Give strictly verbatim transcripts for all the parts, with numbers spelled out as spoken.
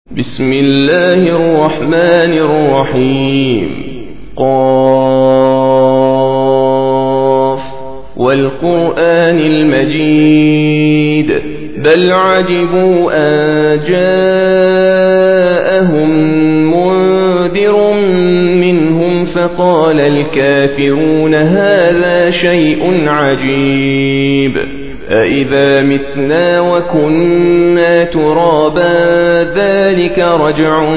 بسم الله الرحمن الرحيم. قاف والقرآن المجيد بل عجبوا أن جاءهم منذر منهم فقال الكافرون هذا شيء عجيب أإذا متنا وكنا ترابا ذلك رجع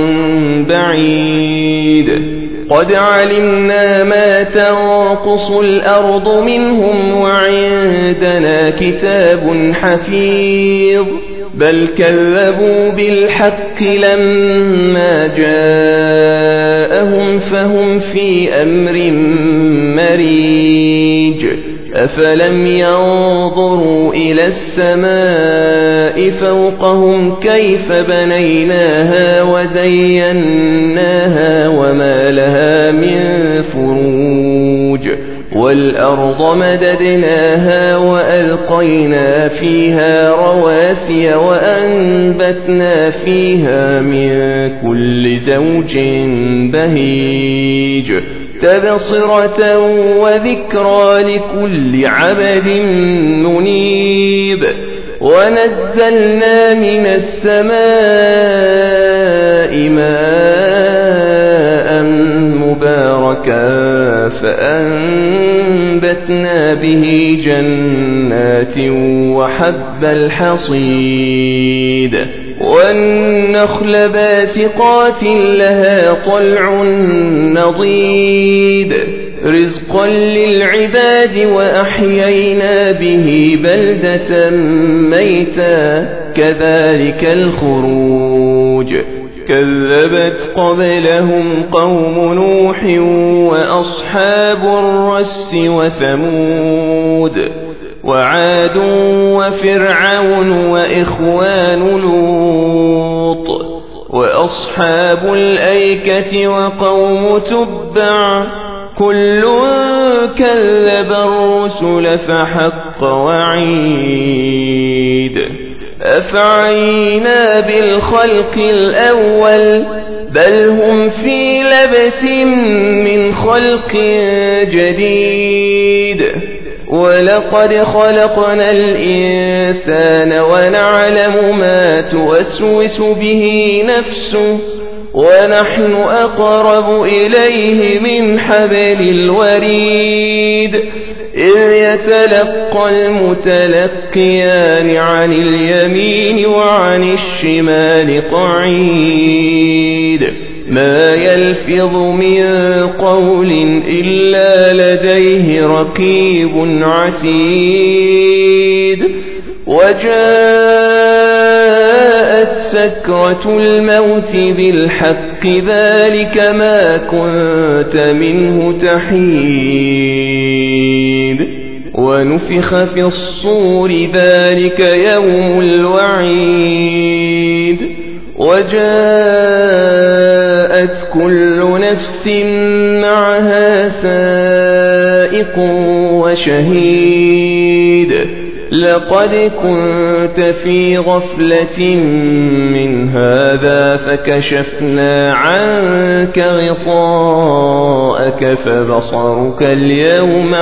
بعيد قد علمنا ما تنقص الأرض منهم وعندنا كتاب حفيظ بل كذبوا بالحق لما جاءهم فهم في أمر مريج أفلم ينظروا إلى السماء فوقهم كيف بنيناها وزيناها وما لها من فروج والأرض مددناها وألقينا فيها رواسي وأنبتنا فيها من كل زوج بهيج تبصرة وذكرى لكل عبد منيب ونزلنا من السماء ماء مباركا فأنبتنا به جنات وحب الحصيد والنخل باسقات لها طلع نضيد رزقا للعباد وأحيينا به بلدة ميتا كذلك الخروج كذبت قبلهم قوم نوح وأصحاب الرس وثمود وعاد وفرعون وإخوان لوط وأصحاب الأيكة وقوم تبع كل كذب الرسل فحق وعيد أفعينا بالخلق الأول بل هم في لبس من خلق جديد ولقد خلقنا الإنسان ونعلم ما توسوس به نفسه ونحن أقرب إليه من حبل الوريد إذ يتلقى المتلقيان عن اليمين وعن الشمال قعيد ما يلفظ من قول إلا لديه رقيب عتيد وجاءت سكرة الموت بالحق ذلك ما كنت منه تحيد ونفخ في الصور ذلك يوم الوعيد وجاءت كل نفس معها سائق وشهيد لقد كنت في غفلة من هذا فكشفنا عنك غطاءك فبصرك اليوم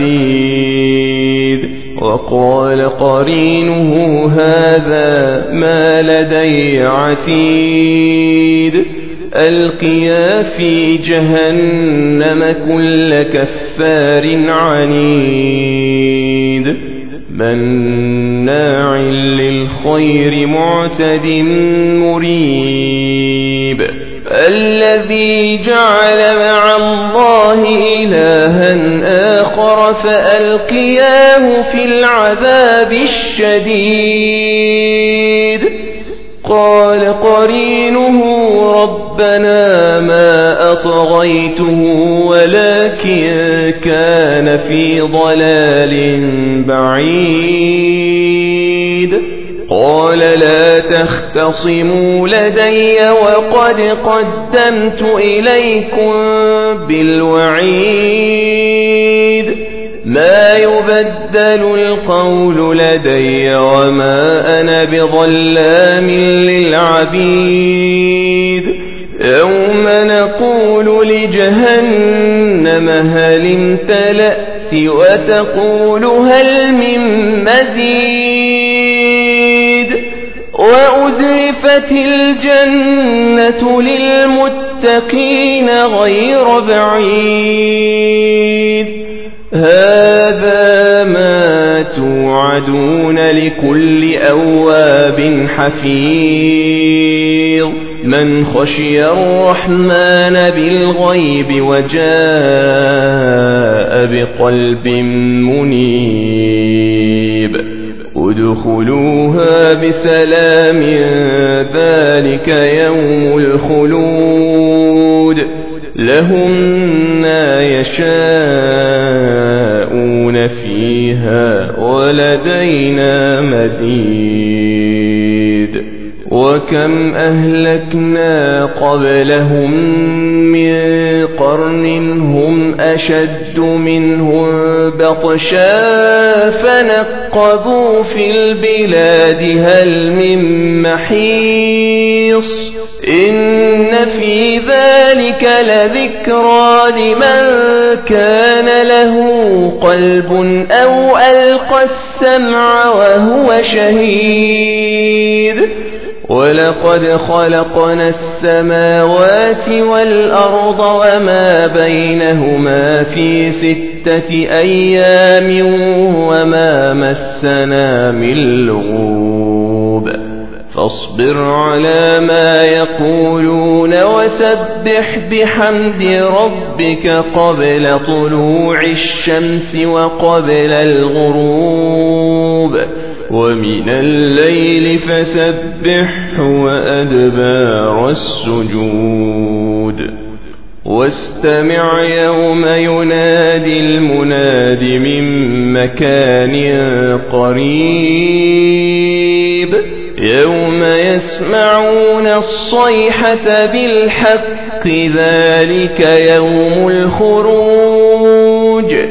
حديد وقال قرينه هذا ما لدي عتيد ألقيا في جهنم كل كفار عنيد مناع للخير معتد مريب الذي جعل مع الله إلها آخر فألقياه في العذاب الشديد قال قرينه ربنا ما أطغيته ولكن كان في ضلال بعيد قال لا تختصموا لدي وقد قدمت إليكم بالوعيد ما يبدل القول لدي وما أنا بظلام للعبيد يوم نقول لجهنم هل امتلأت وتقول هل من مزيد وأزلفت الجنة للمتقين غير بعيد هذا ما توعدون لكل أواب حفيظ من خشي الرحمن بالغيب وجاء بقلب منيب ادخلوها بسلام ذلك يوم الخلود لهم ما يشاءون فيها ولدينا مزيد وكم أهلكنا قبلهم من قرن هم أشد منهم بطشا فنقبوا في البلاد هل من محيص إن في ذلك لذكرى لمن كان له قلب أو ألقى السمع وهو شهيد ولقد خلقنا السماوات والأرض وما بينهما في ستة أيام وما مسنا من لغوب فاصبر على ما يقولون وسبح بحمد ربك قبل طلوع الشمس وقبل الغروب ومن الليل فسبح وأدبار السجود واستمع يوم ينادي المناد من مكان قريب يوم يسمعون الصيحة بالحق ذلك يوم الخروج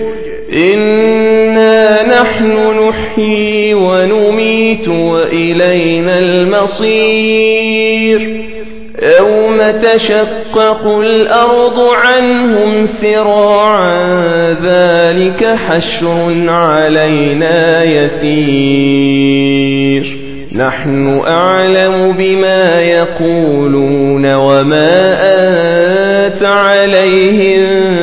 إنا نحن نحيي ونميت وإلينا المصير يوم تشقق الأرض عنهم سراعا ذلك حشر علينا يسير نحن أعلم بما يقولون وما أنت عليهم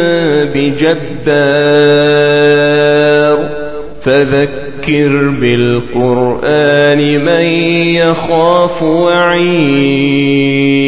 بجبار فذكر بالقرآن من يخاف وعيد